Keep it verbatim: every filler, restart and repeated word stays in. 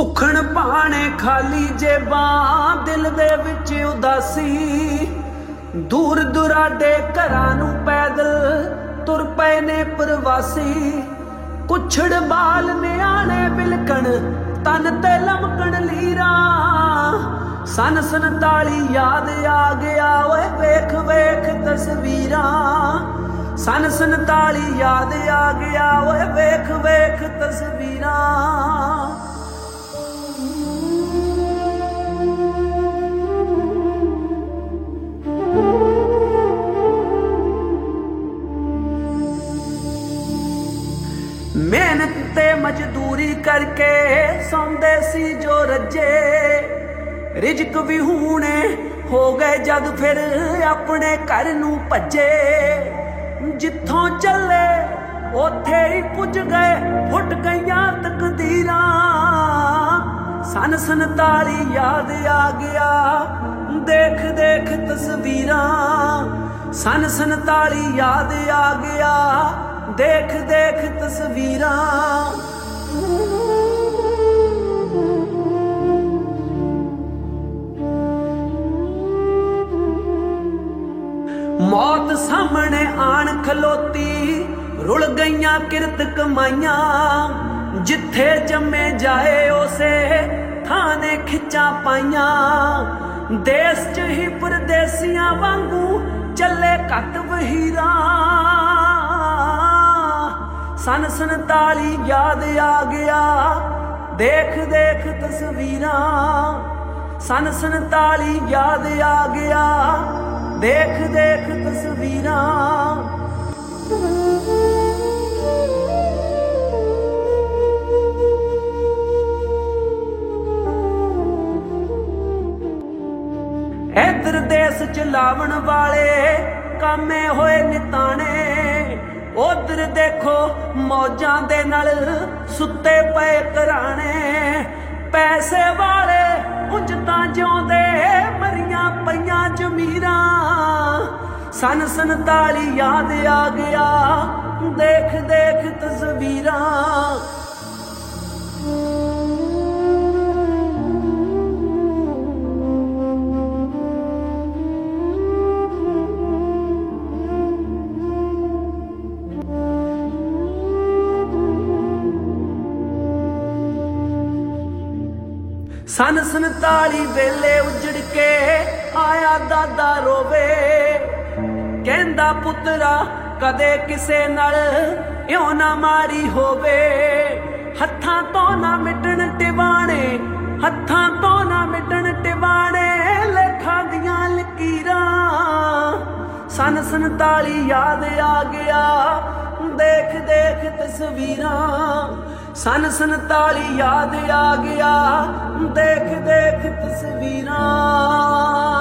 ਭੁੱਖਣ ਭਾਣੇ ਖਾਲੀ ਜੇਬਾਂ, ਦਿਲ ਦੇ ਵਿੱਚ ਉਦਾਸੀ। ਦੂਰ ਦੁਰਾਡੇ ਘਰਾਂ ਨੂੰ ਪੈਦਲ ਤੁਰ ਪਏ ਨੇ ਪ੍ਰਵਾਸੀ। ਕੁਛੜ ਬਾਲ ਨਿਆਣੇ ਬਿਲਕਣ, ਤਨ ਤੇ ਲਮਕਣ ਲੀਰਾਂ। ਸਨ ਸੰਤਾਲੀ ਯਾਦ ਆ ਗਿਆ ਓਏ ਵੇਖ ਵੇਖ ਤਸਵੀਰਾਂ। ਸਨ ਸੰਤਾਲੀ ਯਾਦ ਆ ਗਿਆ ਓਏ ਵੇਖ ਵੇਖ ਤਸਵੀਰਾਂ। ਮਿਹਨਤ ਤੇ ਮਜ਼ਦੂਰੀ ਕਰਕੇ ਸੌਂਦੇ ਸੀ ਜੋ ਰੱਜੇ। ਰਿਜ਼ਕ ਵੀ ਹੁਣੇ ਹੋ ਗਏ ਜਦ ਫਿਰ ਆਪਣੇ ਘਰ ਨੂੰ ਭੱਜੇ। ਜਿੱਥੋਂ ਚੱਲੇ ਉੱਥੇ ਹੀ ਪੁੱਜ ਗਏ, ਫੁੱਟ ਗਈਆਂ ਤਕਦੀਰਾਂ। ਸਨ ਸੰਤਾਲੀ ਯਾਦ ਆ ਗਿਆ ਦੇਖ ਦੇਖ ਤਸਵੀਰਾਂ। ਸਨ ਸੰਤਾਲੀ ਯਾਦ ਆ ਗਿਆ ਦੇਖ ਦੇਖ ਤਸਵੀਰਾਂ। ਮੌਤ ਸਾਹਮਣੇ ਆਣ ਖਲੋਤੀ, ਰੁਲ ਗਈਆਂ ਕਿਰਤ ਕਮਾਈਆਂ। ਜਿੱਥੇ ਜੰਮੇ ਜਾਏ ਉਸੇ ਥਾਂ ਨੇ ਖਿੱਚਾਂ ਪਾਈਆਂ। ਦੇਸ ਚ ਹੀ ਪਰਦੇਸੀਆਂ ਵਾਂਗੂ ਚੱਲੇ ਘੱਟ ਵਹੀਰਾਂ। ਸਨ ਸੰਤਾਲੀ ਯਾਦ ਆ ਗਿਆ ਦੇਖ ਦੇਖ ਤਸਵੀਰਾਂ। ਸਨ ਸੰਤਾਲੀ ਯਾਦ ਆ ਗਿਆ ਦੇਖ ਦੇਖ ਤਸਵੀਰਾਂ। ਇੱਧਰ ਦੇਸ ਚਲਾਵਣ ਵਾਲੇ ਕਾਮੇ ਹੋਏ ਨਿਤਾਣੇ। ਉਧਰ ਦੇਖੋ ਮੌਜਾਂ ਦੇ ਨਾਲ ਸੁੱਤੇ ਪਏ ਘਰਾਣੇ। ਪੈਸੇ ਵਾਲੇ ਉਂਝ ਤਾਂ ਜਿਉਂਦੇ ਮਰੀਆਂ ਪਈਆਂ ਜ਼ਮੀਰਾਂ। ਸਨ ਸੰਤਾਲੀ ਯਾਦ ਆ ਗਿਆ ਦੇਖ ਦੇਖ ਤਸਵੀਰਾਂ। ਸਨ ਸੰਤਾਲੀ ਵੇਲੇ ਉਜੜ ਕੇ ਆਇਆ ਦਾਦਾ ਰੋਵੇ। ਕਹਿੰਦਾ ਪੁੱਤਰਾ ਕਦੇ ਕਿਸੇ ਨਾਲ ਇਉਂ ਨਾ ਮਾਰੀ ਹੋਵੇ। ਹੱਥਾਂ ਤੋਂ ਨਾ ਮਿਟਣ ਟਿਵਾਣੇ, ਹੱਥਾਂ ਤੋਂ ਨਾ ਮਿਟਣ ਟਿਵਾਣੇ ਲੇਖਾਂ ਦੀਆਂ ਲਕੀਰਾਂ। ਸਨ ਸੰਤਾਲੀ ਯਾਦ ਆ ਗਿਆ ਦੇਖ ਦੇਖ ਤਸਵੀਰਾਂ। ਸਨ ਸੰਤਾਲੀ ਯਾਦ ਆ ਗਿਆ ਦੇਖ ਦੇਖ ਤਸਵੀਰਾਂ।